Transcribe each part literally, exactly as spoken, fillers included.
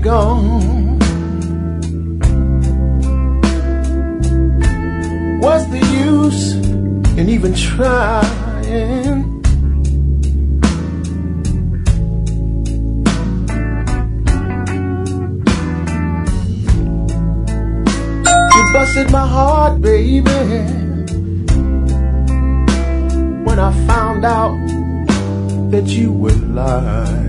gone. What's the use in even trying? You busted my heart, baby, when I found out that you were lying.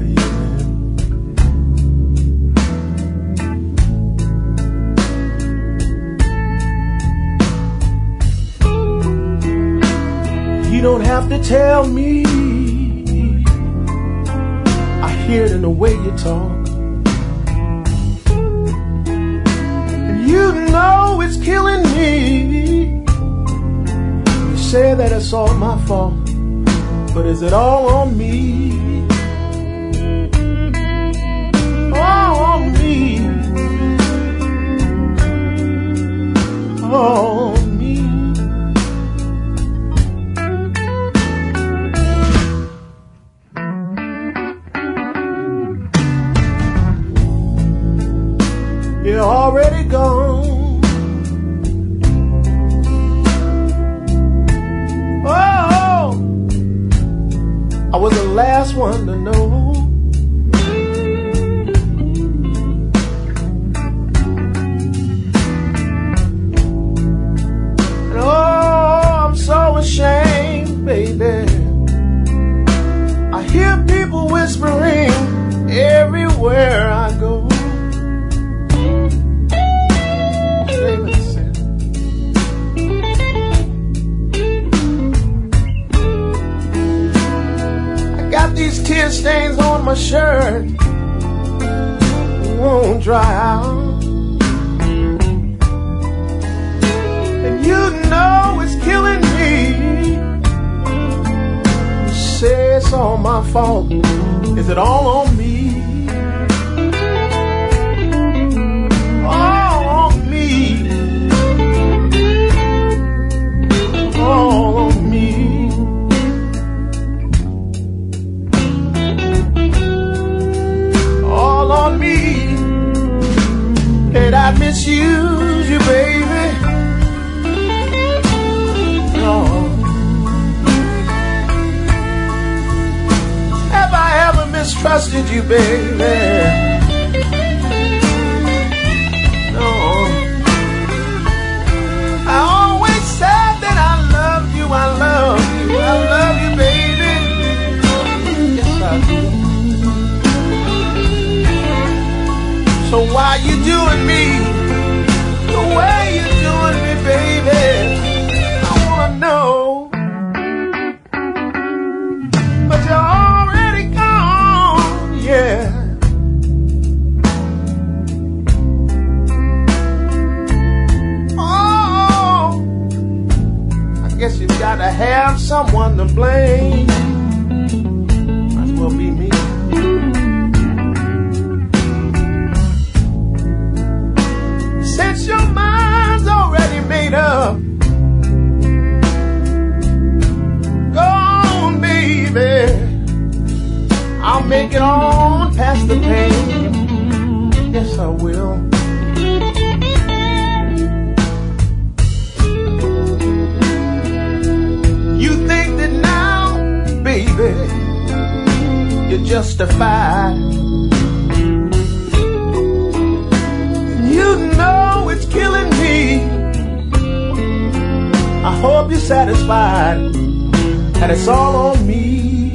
You don't have to tell me, I hear it in the way you talk. And you know it's killing me. You say that it's all my fault, but is it all on me? All on me. All on me. You're already gone. Oh, I was the last one to know. And oh, I'm so ashamed, baby. I hear people whispering everywhere I go. These tear stains on my shirt won't dry out, and you know it's killing me. You say it's all my fault. Is it all on me? All on me. All on me. On me, and I misuse you, baby. No. Have I ever mistrusted you, baby? No. I always said that I love you, I love you, I love you, baby. Yes, I do. So why you doing me the way you doing me, baby? I wanna know. But you're already gone, yeah. Oh, I guess you gotta have someone to blame. Might as well be me. Since your mind's already made up, go on, baby. I'll make it on past the pain. Yes, I will. You think that now, baby, you're justified. You know it's killing me. I hope you're satisfied that it's all on me.